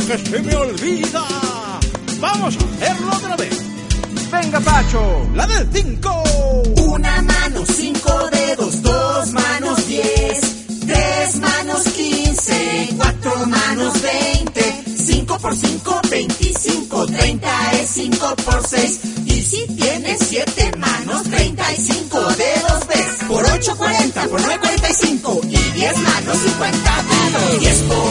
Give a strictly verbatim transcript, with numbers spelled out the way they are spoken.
que se me olvida. Vamos a hacerlo otra vez. Venga, Pacho. La del cinco. Una mano, cinco dedos, dos manos, diez, tres manos, quince, cuatro manos, veinte, cinco por cinco, veinticinco, treinta es cinco por seis. Y si tienes siete manos, treinta y cinco dedos ves. Por ocho, cuarenta, por nueve, cuarenta y cinco. Y diez manos, cincuenta dedos. diez por